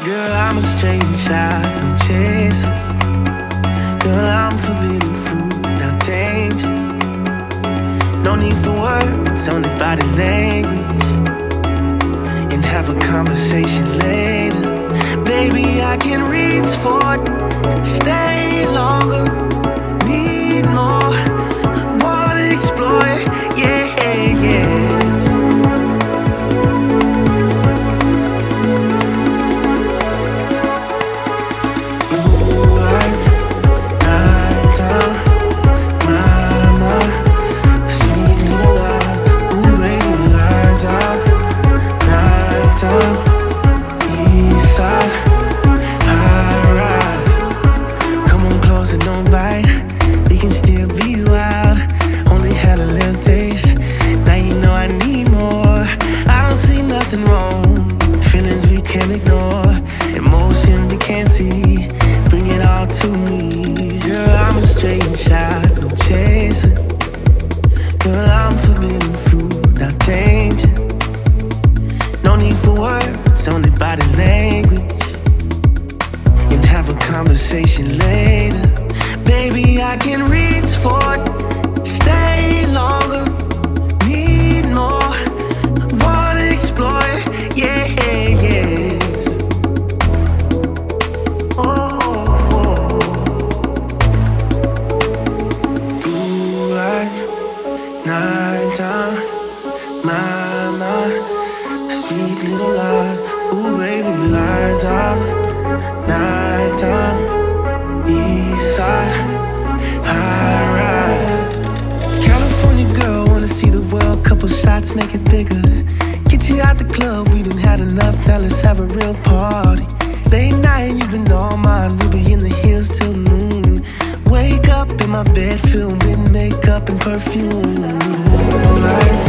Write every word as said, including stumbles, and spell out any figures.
Girl, I'm a straight shot, no chaser. Girl, I'm forbidden fruit, now danger. No need for words, only body language. And have a conversation later. Baby, I can reach for it, stay longer, need more, wanna explore it, yeah, yes. Blue eyes, nighttime, mama, sweet little lies, ooh baby, lies out, nighttime, east side, high ride. Come on closer, don't bite. We can still be wild. Only had a little taste. Now you know I need more. I don't see nothing wrong. Feelings we can't ignore. Emotions we can't see. Bring it all to me. Girl, I'm a straight shot, no chaser. Girl, I'm forbidden fruit, now danger. No need for words, only body language. And have a conversation later. Baby, I can reach for it, stay longer, need more, wanna explore it, yeah, yes. Blue lights, nighttime, my mind, sweet little lies, ooh baby, lies out, nighttime, east side, high ride. California girl, wanna see the world, couple shots, make it bigger. Get you out the club, we done had enough, now let's have a real party. Late night, you've been all mine, we'll be in the hills till noon. Wake up in my bed, filled with makeup and perfume. Like